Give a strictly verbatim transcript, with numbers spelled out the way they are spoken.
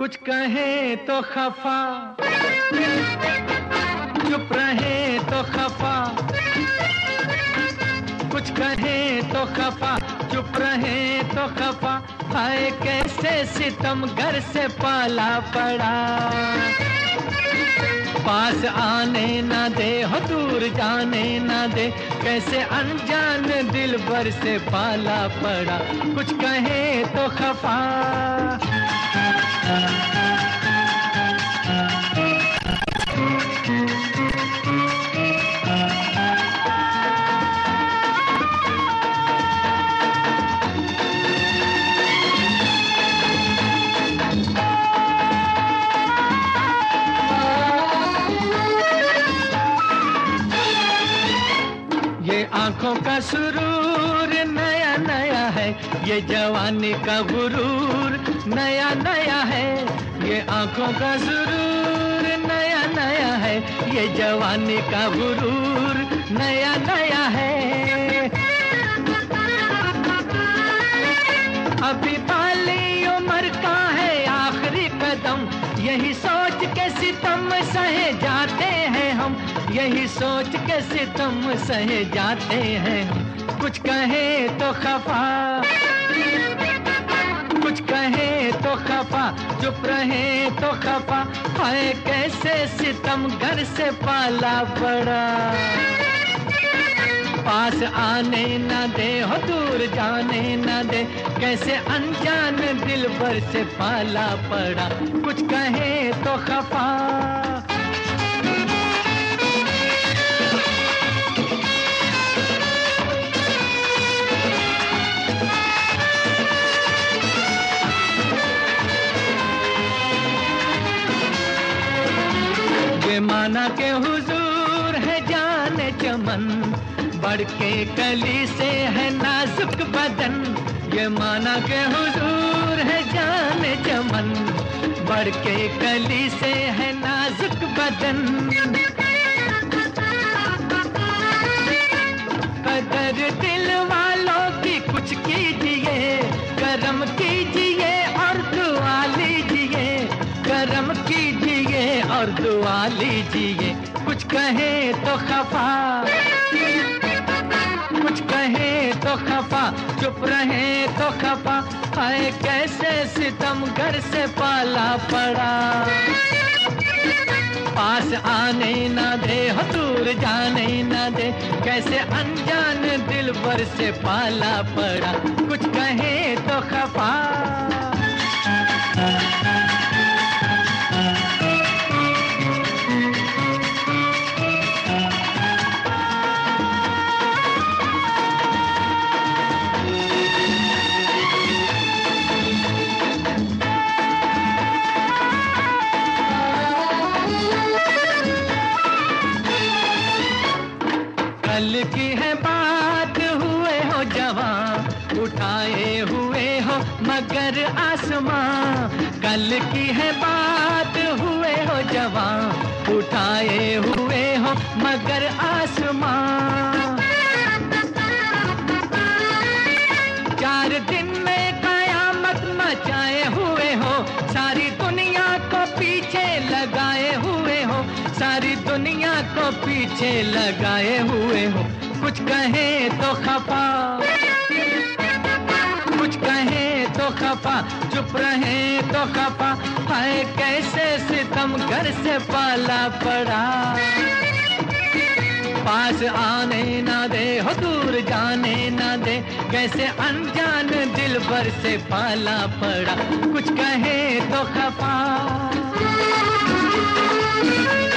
कुछ कहे तो खफा, चुप रहे तो खफा, कुछ कहे तो खफा, चुप रहे तो खफा। हाय कैसे सितम घर से पाला पड़ा, पास आने ना दे हो दूर जाने ना दे, कैसे अनजान दिल भर से पाला पड़ा। कुछ कहे तो खफा, ये आंखों का सुरूर नया नया है, ये जवानी का गुरूर नया नया है। ये आंखों का सुरूर नया नया है, ये जवानी का गुरूर नया नया है। अभी बाली उम्र का है आखिरी कदम, यही सोच के सितम सहे जाते हैं हम, यही सोच के सितम सहे जाते हैं हम। कुछ कहे तो खफा, कुछ कहे तो खफा, चुप रहे तो खफा। हाय कैसे सितम घर से पाला पड़ा, पास आने ना दे हो दूर जाने ना दे, कैसे अनजान दिल भर से पाला पड़ा। कुछ कहे तो खफा, ये माना के हुजूर है जाने चमन, बढ़ के कली से है नाजुक बदन। ये माना के हुजूर है जाने चमन, बढ़ के कली से है नाजुक बदन। कदर दिल वालों की कुछ कीजिए, करम कीजिए और दुआ लीजिए, करम कीजिए और दुआ लीजिए। कुछ कहे तो खफा, कुछ कहे तो खफा, चुप रहे तो खफा। हाय कैसे सितम घर से पाला पड़ा, पास आने ना दे हो दूर जाने ना दे, कैसे अनजान दिल भर से पाला पड़ा। कुछ कहे तो खफा, कल की है बात हुए हो जवां, उठाए हुए हो मगर आसमां। कल की है बात हुए हो जवां, उठाए हुए हो मगर आसमां। चार दिन में कयामत मचाए हुए हो, सारी दुनिया को पीछे लगाए हुए हो, सारी दुनिया को पीछे लगाए हुए हो। कुछ कहे तो खफा, कुछ कहे तो खफा, चुप रहे तो खफा। हाय कैसे सितम घर से पाला पड़ा, पास आने ना दे हो दूर जाने ना दे, कैसे अनजान दिल भर से पाला पड़ा। कुछ कहे तो खफा।